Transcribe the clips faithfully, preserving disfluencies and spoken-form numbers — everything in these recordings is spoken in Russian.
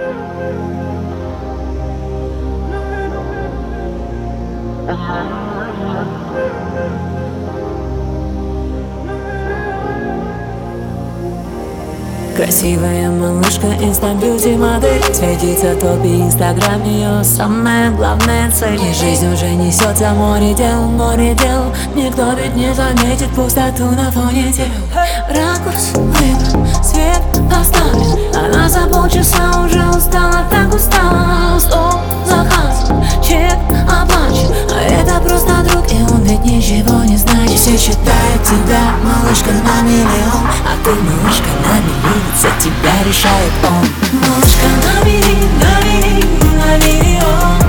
Красивая малышка, инста-бьюти модель, светится в топе инстаграм, ее самая главная цель. И жизнь уже несется море дел, море дел. Никто ведь не заметит пустоту на фоне тел. Ракурс выбран, свет поставлен, она за полчаса уже устала, так устала. Стол заказан, чек оплачен, а это просто друг, и он ведь ничего не знает. Все считают тебя малышка на миллион, а ты малышка на миллион. За тебя решает он. Малышка на миллион, на миллион, на миллион.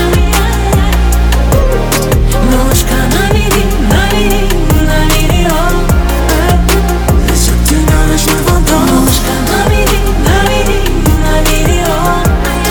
Малышка на миллион, на миллион, на миллион. Несет тебя ночной фантом. Малышка на миллион, на миллион, на миллион.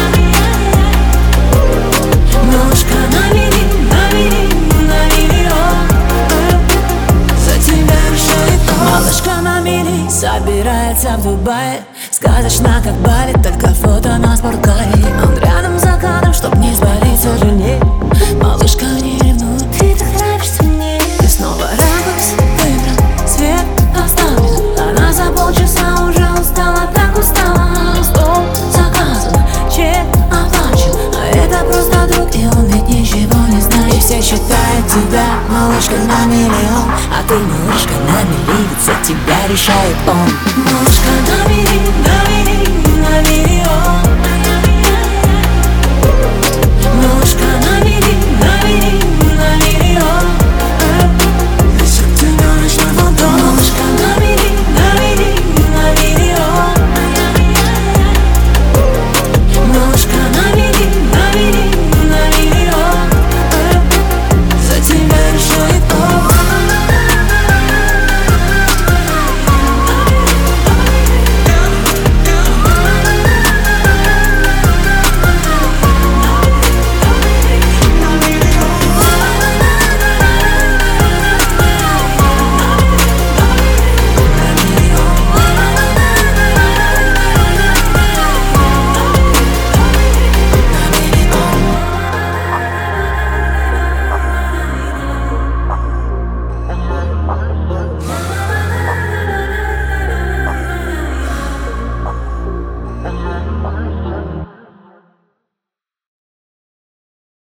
Малышка на миллион, на миллион, на миллион. За тебя решает он. Малышка на миллион собирается в Дубае, сказочно как Бали, только фото на спорткаре. Он рядом за кадром, чтоб не спалиться жене. Малышка не ревнует, ты так нравишься мне. И снова ракурс выбран, свет оставлен, она за полчаса уже устала, так устала. Стол заказан, чек оплачен, а это просто друг, и он ведь ничего не знает. И все считают тебя малышка на миллион, а ты малышка на миллион. За тебя решает он. Малышка на миллион, на миллион, на миллион.